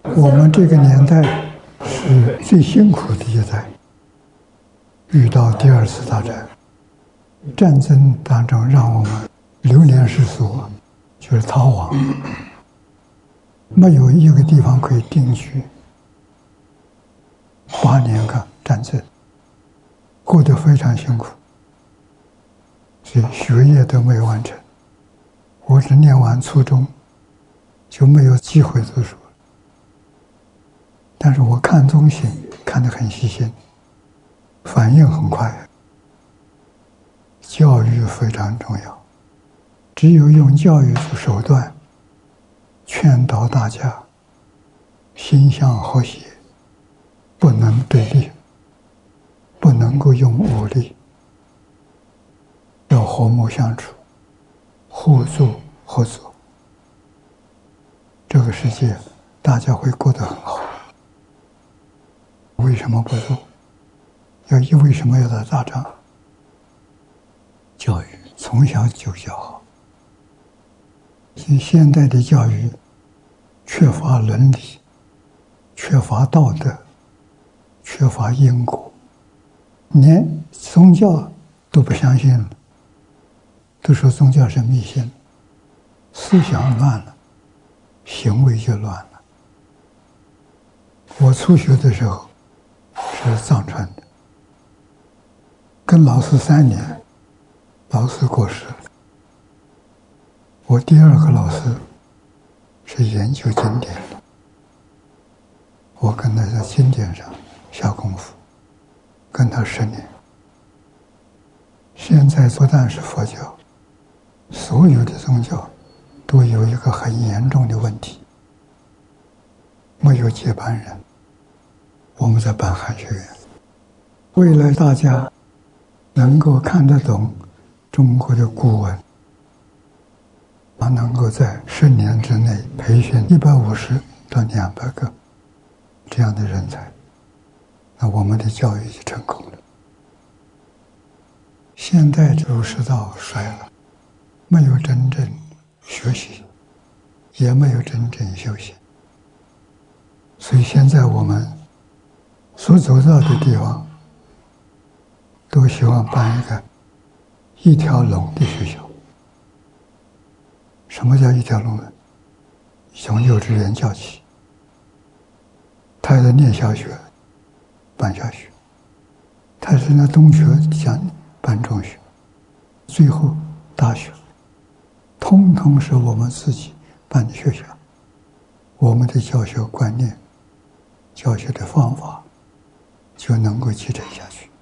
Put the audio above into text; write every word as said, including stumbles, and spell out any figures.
我们这个年代是最辛苦的一代，遇到第二次大战，战争当中让我们流连失所，就是逃亡，没有一个地方可以定居。八年个战争，过得非常辛苦，所以学业都没有完成。我只念完初中，就没有机会读书。但是我看东西看得很细心，反应很快。教育非常重要，只有用教育做手段，劝导大家心向和谐，不能对立，不能够用武力，要和睦相处，互助合作，这个世界大家会过得很好。为什么不做？要一为什么要打大仗？教育从小就教好。现代的教育缺乏伦理，缺乏道德，缺乏因果，连宗教都不相信了，都说宗教是迷信，思想乱了，行为就乱了。我初学的时候是藏传的，跟老师三年，老师过世了。我第二个老师是研究经典的，我跟他在经典上下功夫，跟他十年。现在不但是佛教，所有的宗教都有一个很严重的问题，没有接班人。我们在办汉学院，为了大家能够看得懂中国的古文，啊，能够在十年之内培训一百五十到两百个这样的人才，那我们的教育就成功了。现代儒释道衰了，没有真正学习，也没有真正修行，所以现在我们所走到的地方，都希望办一个一条龙的学校。什么叫一条龙呢？从幼稚园教起，他在念小学，办小学；他是那中学讲办中学，最后大学，通通是我们自己办的学校。我们的教学观念、教学的方法就能够继承下去。